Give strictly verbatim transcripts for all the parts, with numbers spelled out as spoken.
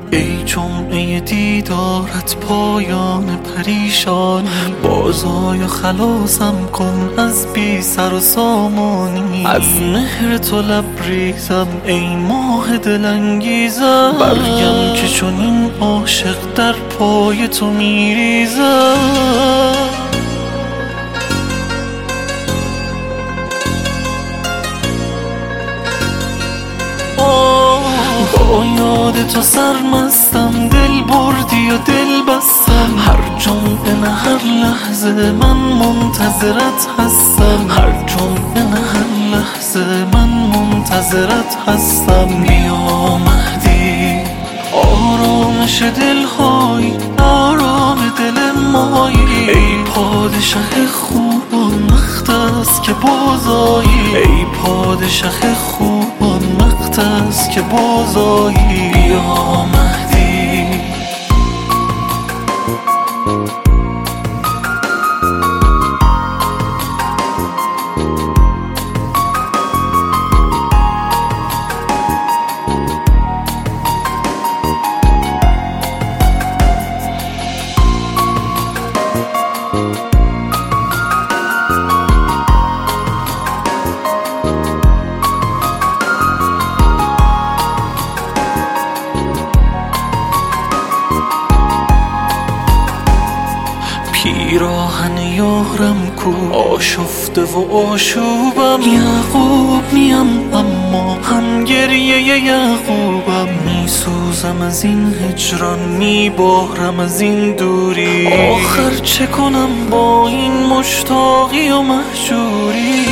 ای جمعه دیدارت پایان پریشانی، بازای خلاصم کن از بی سر و سامانی. از مهر تو لبریزم ای ماه دلانگیزم، برگم که چنین عاشق در پای تو میریزم. با یاد تو سرمستم، دل بردی و دل بستم. هر جمعه نه هر لحظه من منتظرت هستم، هر جمعه نه هر لحظه من منتظرت هستم. بیا مهدی آرامش دلهای آرام دل مایی، ای پادشه خوبان وقت است که بازایی، ای پادشه خوبان وقت است که بازایی. بیا مهدی پیراهن یارم کو آشفته و آشوبم، یعقوب نیم اما هم گریه یعقوبم. میسوزم از این هجران، میبارم از این دوری، آخر چه کنم با این مشتاقی و مهجوری.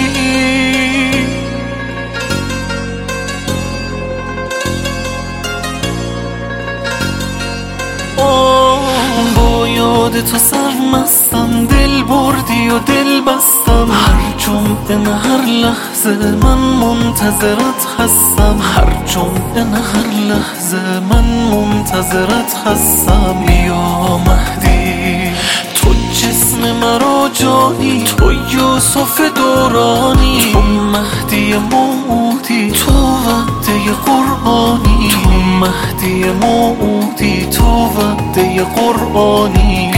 با یاد تو سرمستم، دل بردی و دل بستم. هر جمعه نه هر لحظه من منتظرت هستم، هر جمعه نه هر لحظه من منتظرت هستم. بیا مهدی تو جسم مرا جانی، تو یوسف دورانی، تو مهدی موعودی، تو وعده قرآنی، تو مهدی موعودی، تو وعده قرآنی.